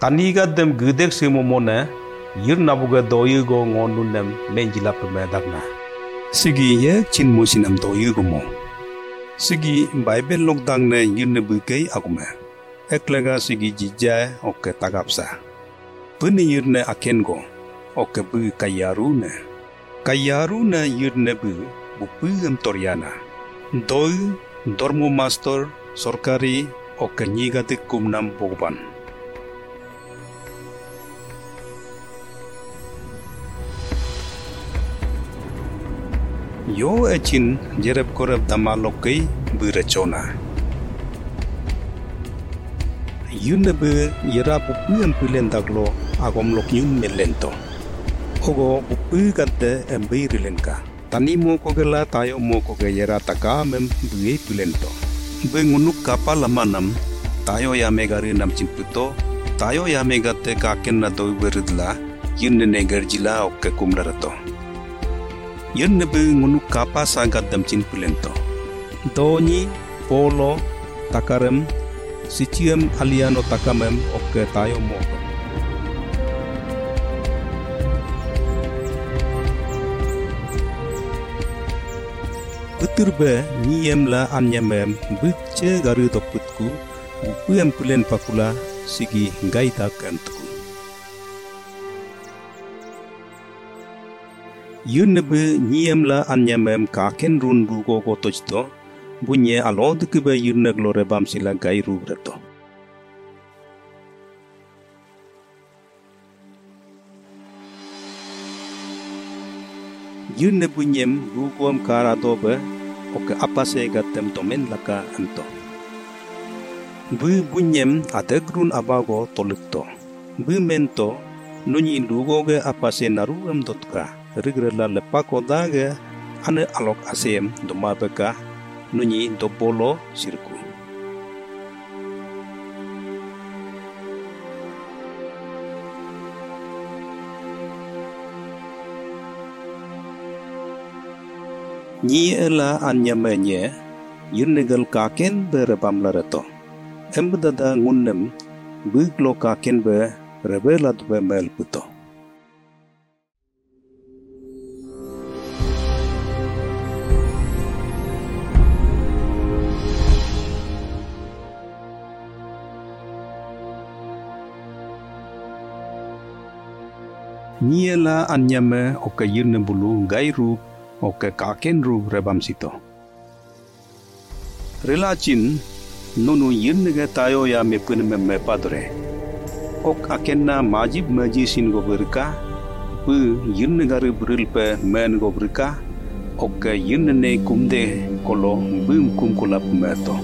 Tanigaddem gudek simomone yir nabuga doyugo ngonunem menjilap medagna. Sigi ye chin musinam doyugo mo. Sigi Bible lokdang ne yirne bukei agume. Eklega sigi jijay oke tagapsa. Puni yirne akengo oke bu kayarune. Kayarune yirne bu bupugam toriana. Doi dormu master sorkari oke nyigatik kumnam pogban. Yo echin jereb koreb damalokei beracona. Yunne be yera bupuan pulen daglo agom lok yun melento. Ogo bupu gante embirilenka. Tani mo kogela tayo mo koge yera taka mem buye pulento. Bengunuk kapal lamanam tayo ya megari nam cimputo tayo ya megate kaken na doi beridla yunne negerjila okke kumlarato. Yunne be ngunuk kapal sangat dam cimpulento. Doni polo takarem Siciam aliano takamem oke tayo mo. Beturbe niem la anyamem butche garu toputku bupuem pulen pakula sigi gaita kantuku. Yunbe niem la anyamem kaken run rugo gotojto bunye alod kebe yunne glore bam sila gai rubreto. Yunne bunyem ruguam karadobe oke apase gatem tomen laka anto. Bu bunyem adegrun abago tolukto. Bu mento nunyi lugoge apase naruam dotka rigrela lepako dage ane alok asem domabeka nunyi dobolo sirku. Nyi ela anyamenye yurnegal kaken berebam larato. Embedada ngunnem buglo kaken be rebelat be melputo. Niela anyame oke yirne bulu gairu oke kaken ru rebam sito. Relachin nunu yirne ge tayo ya me punme me padre. Ok akenna majib majisin go berka bu yirne garu brilpe men go berka oke yirne ne kumde kolo bum kum kulap meto.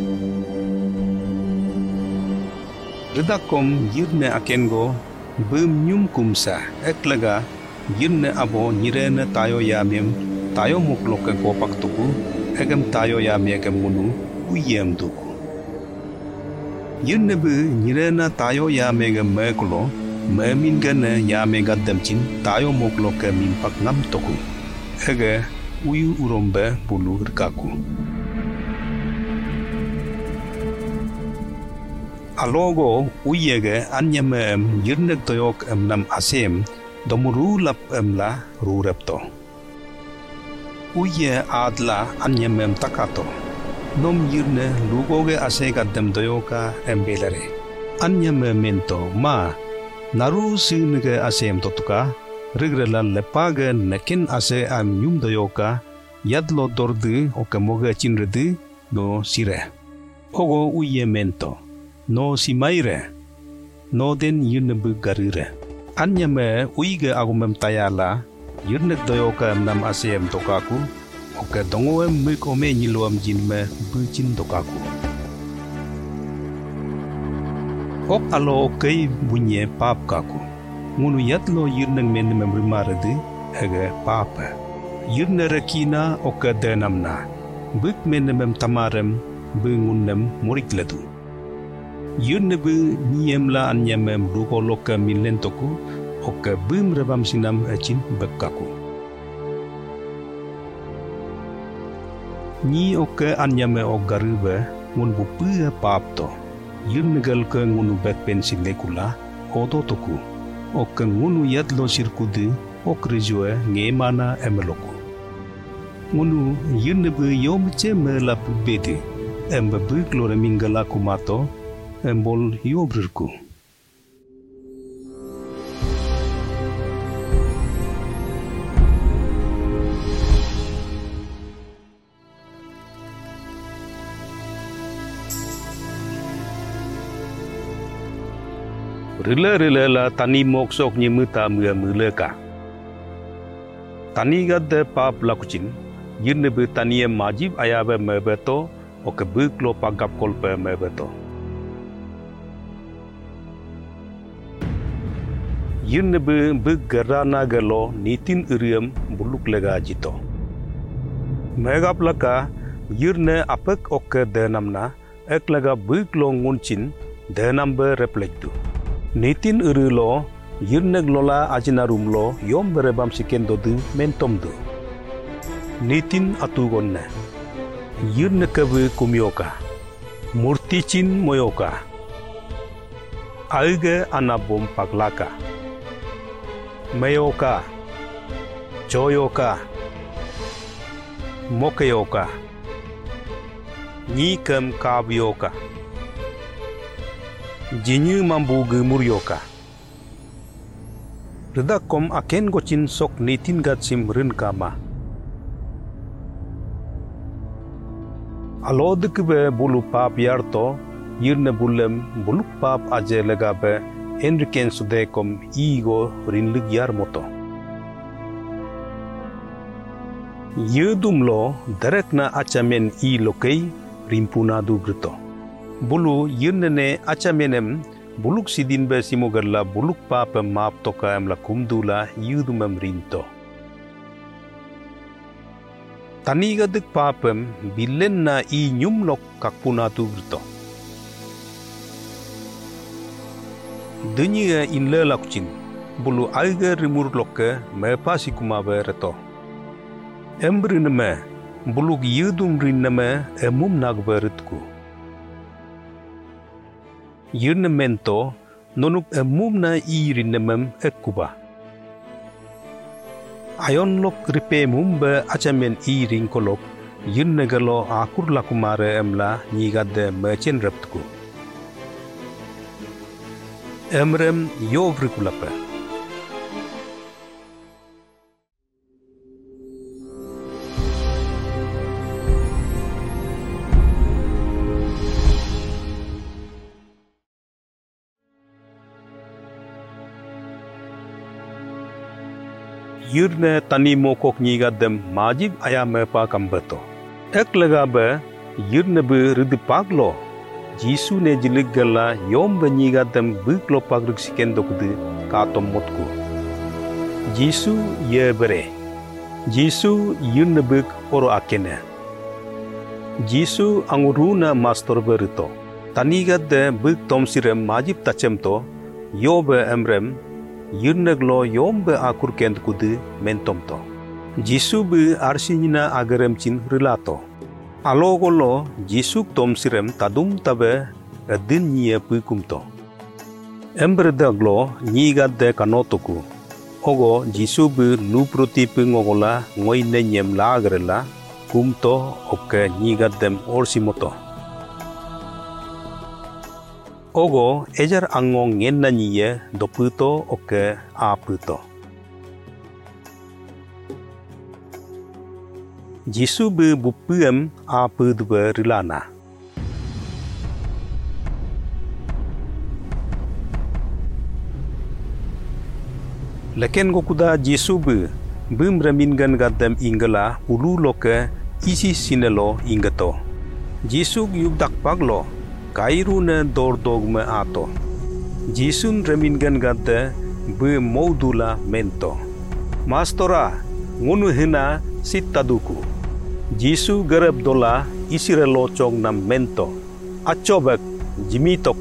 Redakom yirne akengo bum nyum kumsa eklega yirne abo nirene tayo yamem tayo mukloke kopak tuku egem tayo yamegem munu uyem tuku. Yirne bu nirena tayo yamegem meklo memin gane yamegaddem chin tayo mukloke mimpak ngam tuku ege uyu urombe bulu rkaku. Alogo uyege anyamem yirnek toyok emnam asem domuru lap emla rurepto. Uye adla anyamem takato. Nom yirne lugoge asegaddem doyoka embelere. Anyamemento ma naru singe asem totuka rigrela lepage nekin ase am yum doyoka yadlo dordu okamoge chinredi no sire. Ogo uye mento. No simaire, no den yirne bu garire. Anyame uige agumem tayala, yirne doyoka nam asem tokaku, oke dongoem mikome nyiloam jinme bucin tokaku. Ok alo okei bunye pap kaku. Ngunu yatlo yirne menemem rimaredi, ege papa. Yirne rekina oke denamna, buk menemem tamarem, bungunem murikledu. Yunne bu niemla anyamem lugo loka milentoku oke bum rebam sinam echin bekaku. Ni oke anyame o garube ngun bupu papto. Yunne gal ke ngunu bek pensil lekula odo toku. Ok ngunu yat lo sirkudu ok rizue nge mana emeloku. Ngunu yunnebu yomche mela bedi. Embabu klore mingala kumato embol yobrirku. Rila la tani moksok nyemuta muleka. Tani gadde pap lakucin, yirnebe taniye majib ayabe mebeto, oke buklo pagap kolpe mebeto. Yirnebe bugerana gelo nitin uriam buluk lega jito. Megap laka yirne apek oke denamna ek lega buklo nguncin denambe reflektu. Nitin urulo yirneg lola ajinarumlo yom berebam sikendo du mentomdu. Nitin atugonne yirnekabu kumyoka murticin moyoka alge anabom paglaka meyoka choyoka mokeyoka nyikam kabyoka jinyu mambu gemuryoka. Redakom aken gocin sok nitin gatsim rin kama. Alodikbe bulu pap yarto yirne bulem buluk pap aje legabe enriken sudekom igo rinlig yar moto. Yudumlo derekna achamen I lokei rimpuna dugrito. Bulu yirnene achamenem buluk sidin be simogerla buluk papa map toka emla kumdula yudumem rinto. Tanigadik papem bilen na I nyumlok kakpuna tugrito. Dunia inle lakucin bulu alga rimur lokke mepasi kumabe reto. Embrineme buluk yudum rinneme emum nagbe ritku. Yirnemento nonuk emumna I rinnemem ekkuba. Ayonlok ripe mumbe achamen I rinkolok yirnegalo akur lakumare emla nyigade merchen reptku. Emrem yovrikulape. Yirne tani mokok nyigadem majib ayamepa kambeto. Ek legabe yirne be ridipaglo. Jisu ne jiligala yom be nyigadem buklo pagrik sikendo kudu katom motku. Jisu ye bere. Jisu yirne buk oro akene. Jisu anguruna mastor berito. Tanigade buk tomsirem majib tachemto yobe emrem yirneglo yombe akur kent kudu mentomto. Jisu be arsinina agarem cin relato. Alogolo Jisuk tomsirem tadum tabe edin nye pukumto. Embredaglo nyigade kanotoku. Ogo Jisu be luproti pungogola ngoy nenyem lagrela kumto oke nyigadem orsimoto. Ogo ejar angong ngenna nye doputo oke aputo. Jisu be bupuem apudbe rilana. Leken gokuda Jisu be bum remingan gadem ingala ulu loke isi sinelo ingato. Jisu yubdak paglo kairu ne dordogme ato. Jisun remingan gadde be moudula mento. Mastora ngunu hina sitaduku. Jisu garab dola isirelo chong nam mento. Achobek jimitok.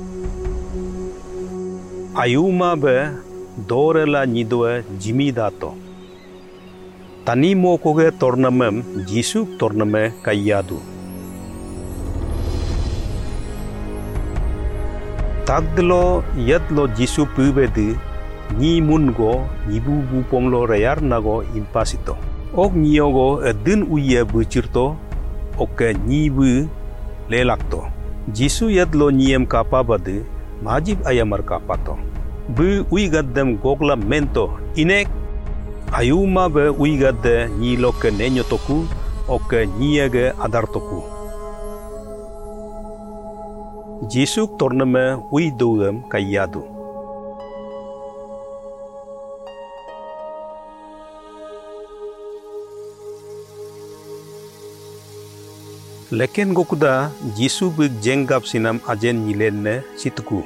Ayuma be dorela nidwe jimidato. Tanimo koge tornamem Jisu torname kayadu. Tagdlo yadlo Jisu pubedi ni mungo nibu bupomlo rayar nago impasito. Ok niogo edin uye bucirto ok nibu lelakto. Jisu yadlo niem kapabadi majib ayamar kapato. Bu uigaddem gogla mento inek ayuma be uigadde niloke nenyotoku ok niege adartoku. Jisuk torname uidogem kayadu. Leken gokuda Jisu big jengap sinam ajen nyilenne situku.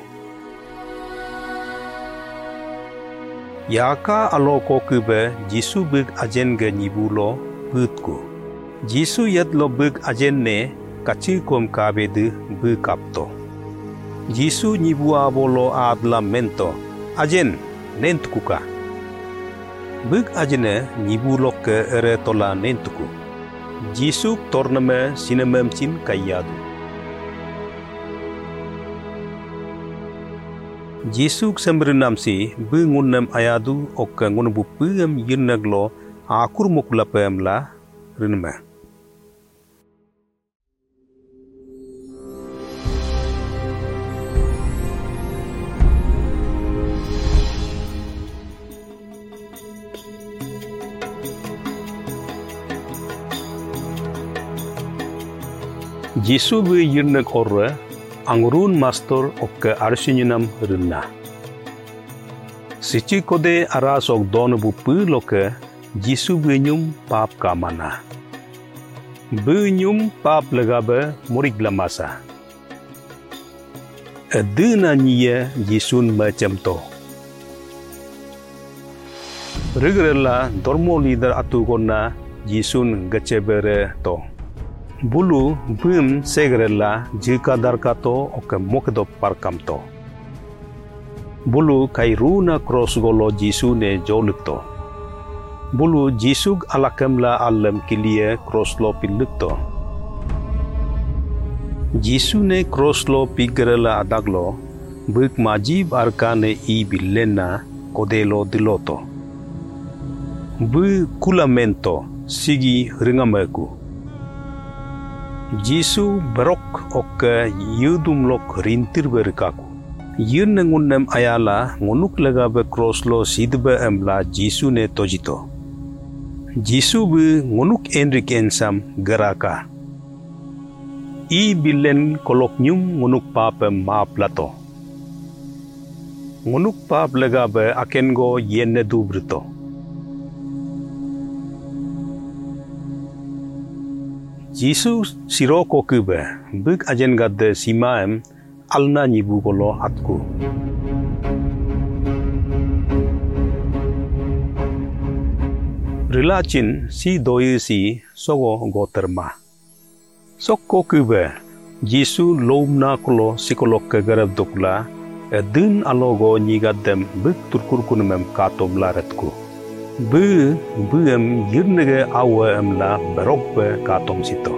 Yaka alo kokube Jisu big ajen ge nibulo butku. Jisu yadlo big ajen ne kacikom kabedu bukapto. Jisu nibua bolo adla mento ajen nentukuka. Big ajene nibulo ke ere tola nentuku. Jisu torname sinemem cin kayadu. Jisu sembrenam si bengunem ayadu ok ngunubu pem yirnaglo akur mukula pemla rinme. Jisu be yirnak orre angurun master okke arsinyunam rinna. Sici kode aras ok don bu loke Jisu be nyum pap kamana. Be nyum pap legabe murik lamasa. Edina niye Jisun macam to. Regrela dormo leader atu gonna Jisun gacebere to. Bulu bum segrela jika darkato oke mokdo parkamto. Bulu kairuna cross golo Jisu ne jolukto. Bulu Jisug alakemla alam kilie cross lo pilukto. Jisu ne cross lo pigrela adaglo buk majib arkane I bilena kodelo diloto. Bu kulamento sigi ringameku. Jisu berok oke yudumlok rintir berkaku. Yun nengunem ayala ngunuk legabe crosslo sidbe emla Jisu ne tojito. Jisu be ngunuk enrik ensam geraka. I bilen kolok nyum ngunuk papem maaplato. Ngunuk pap legabe akengo yenne dubrito. Jisu siro kokube buk ajen gadde simaem alna nibu golo atku. Rilacin si doyu si sogo goterma. Sok kokube Jisu lomna kolo sikolok ke garab dokla edun alogo nyigaddem buk turkurkunmem katobla retku. Buem yirnege awe emla berokbe katom sito.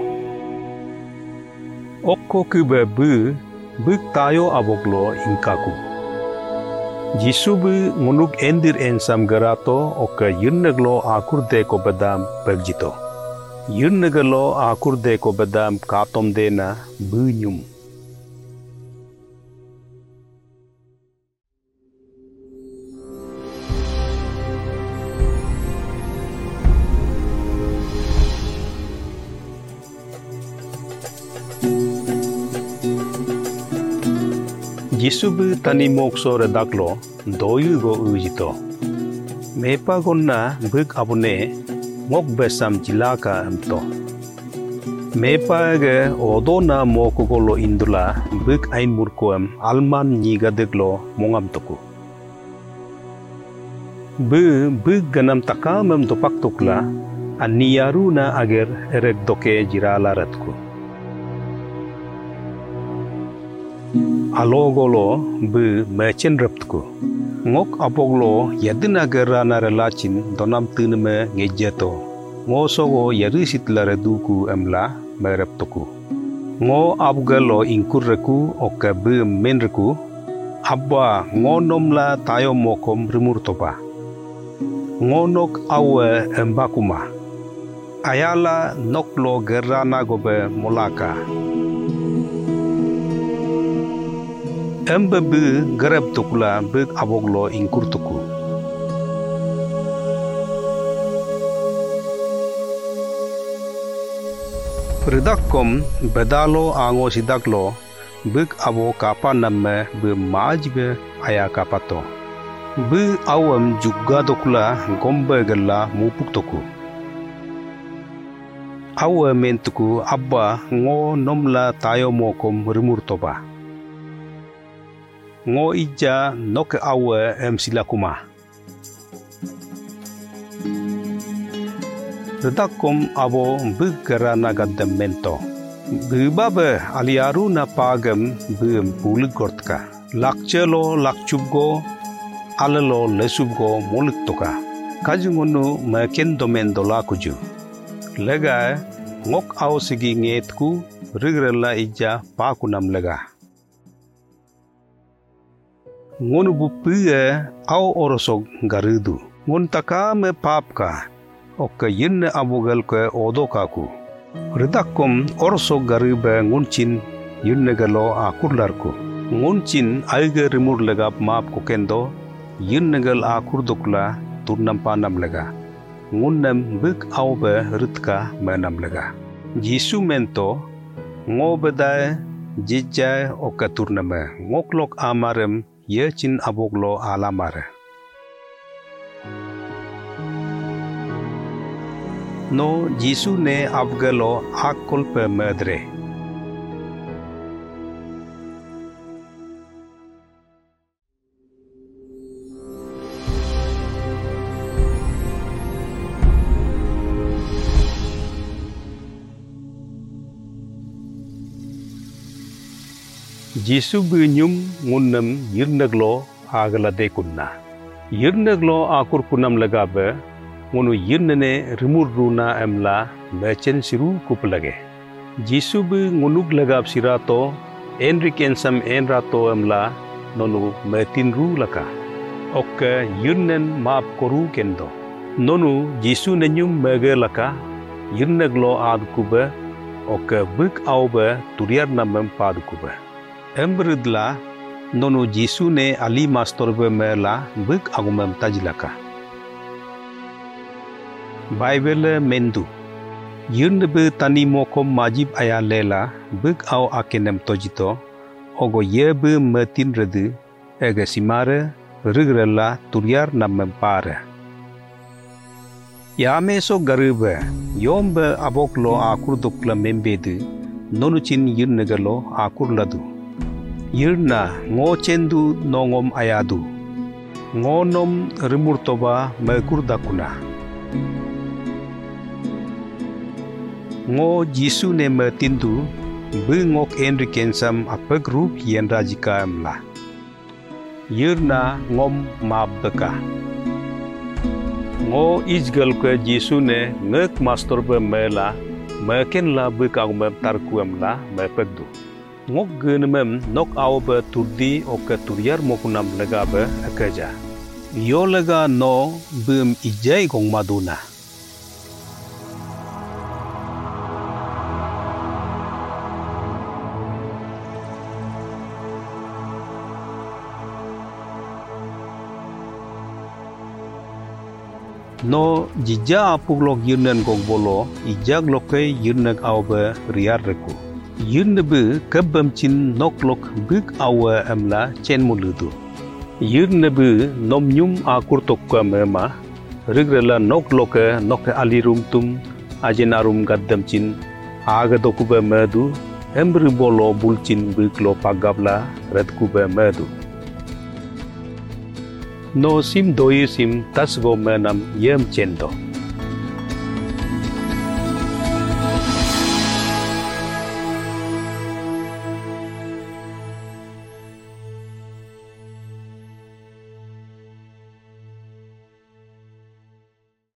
Okko kube buk tayo aboklo inkaku. Jisu bu ngunuk endir ensam gerato oke yirneglo akur deko bedam perjito. Yirnegelo akur deko bedam katom dena bunyum. Jisu bu tani mokso redaklo doyu go ujito. Mepa gonna buk abune mok besam jilaka emto. Mepa ge odona moko golo indula buk ain murkoem alman niga deglo mongam toku. Buk ganam takamem topak tokla aniyaru na ager erek doke jirala ratku. Alogolo bu merchant reptku. Ngok apoglo yadina gerana relacin donam tinme ngejeto. Ngo sogo yarisit lareduku emla mereptoku. Ngo abgalo inkurreku oke bu menreku Abba ngonom la tayo mokom rimur toba. Ngonok awe embakuma. Ayala noklo gerana gobe molaka. Embebu gereb tukula beg aboglo ingkurtuku. Ridakom bedalo ango sidaklo beg abo kapa namme be maj be aya kapato. Be awam juga dokula gombe gella mupuk toku. Awe mentuku abba ngo nomla tayo mokom rimur toba. Ngo ija nok awe silakuma. Redakom abo begera nagadem mento. Bebabe aliaru na pagam bem puligortka. Lakchelo lakchubgo alalo lesubgo moluktoka. Kajungonu maken domendo lakuju. Lega ngok aw sigi ngetku rigrela ija pakunam lega. Ngonu bupiye aw orosog garudu. Ngon taka me papka. Oka yinne abugal ke odokaku. Ridakom orosog garube ngunchin yinne galo akurlarku. Ngunchin aiga rimur lega maap ko kendo yinne gal akurdukla turnam panam lega. Ngunnam big awbe ritka menam lega. Jisu mento ngobedai jijai oka turname ngoklok amarem yechin aboglo alamare. No Jisu ne abgalo akolpe medre. Jisu bunyum ngunnam yirnaglo agala dekunna. Yirnaglo akur kunam lagabe ngunu yirnane rimur runa emla mechen siru kuplage. Jisu bu ngunug lagab sirato enrik ensam enrato emla nonu metin ru laka. Okke yirnen maap koru kendo. Nonu Jisu nenyum mege laka yirnaglo adkube okke buk awbe turiar namem padkube. Embridla nonu Jisu ne ali mastorbe mela buk agumem tajlaka. Bible mendu. Yirnbe tani mokom majib aya lela buk aw akenem tojito ogo yebe metin redu ege simare rigrela turiar namem pare. Yame so garube yombe aboklo akurdukla membedu nonuchin yirnegalo akurladu. Yirna ngo cendu nongom ayadu. Ngonom rimurtoba mekurdakuna. Ngo Jisu ne metindu bengok enrikensam apegrup yen rajika emla. Yirna ngom mabdeka. Ngo izgal ke Jisu ne ngek mastorbe mela meken la bekagmem tarku emla mepegdu. Ngok genemem nok awbe turdi oke turiar mokunam legabe akeja. Yo lega no bem ijai gong maduna. No jija apuglok yirnen gog bolo ijag loke yirnek awbe riar reku. Yirnebe kebamchin noklok big awe emla chen muludu. Yirnebe nomnyum akur tokka mema rigrela nokloke noke alirum tum ajenarum gaddamchin aga dokube medu embri bolo bulchin biklo pagabla redkube medu. No sim doi sim tasgo menam yem chendo.